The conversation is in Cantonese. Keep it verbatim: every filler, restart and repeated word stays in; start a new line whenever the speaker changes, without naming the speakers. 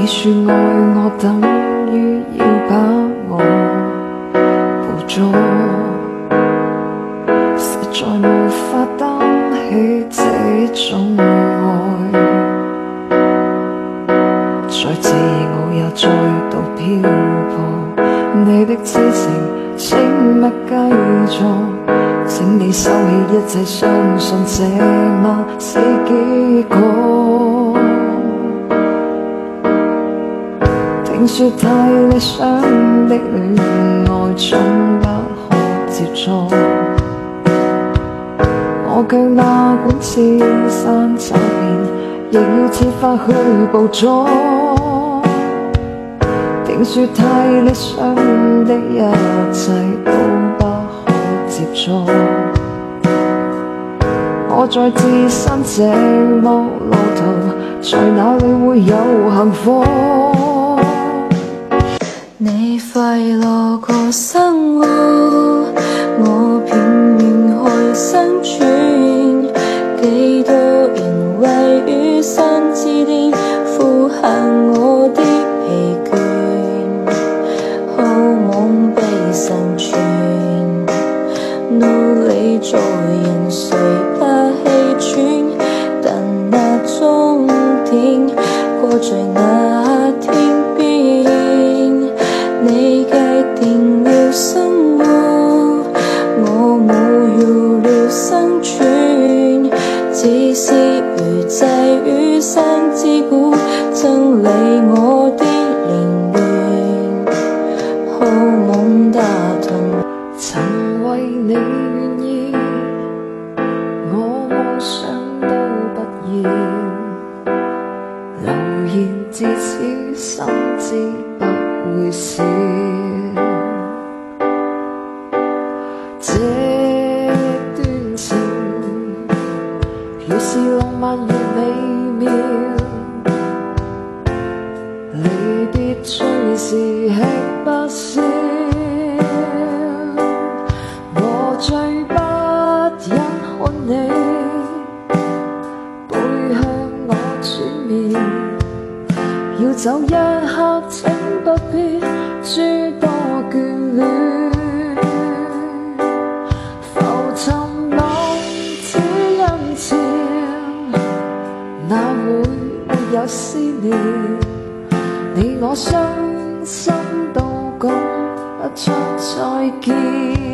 你說愛我等於要把我捕捉，實在無法擔起這種愛，再自我也再度漂泊，你的痴情請勿繼續，請你收起一切，相信這晚是結果。聽說太理想的戀愛總不可接觸，我卻哪管千山走遍，亦要設法去捕捉。聽說太理想的一切都不可接觸，我在自身這麼路途，在哪裏會有幸福？
你快樂過生活，我拼命去生存，幾多人為與生之年負荷我的疲倦，好夢被生存，努力做人誰不氣喘，但那終點過在那天邊，你界定了生活，我侮辱了生存，只是如祭於山之谷，真理我的凌亂，好夢打盹。
曾為你願意，我夢想都不要，流言自此心知不會少，這段情越是浪漫越美妙，離別最是吃不消，我最不忍看你背向我轉面，要走一刻請不必諸多眷戀，浮沉浪只因潮，哪會沒有思念？你我傷心到講不出再見。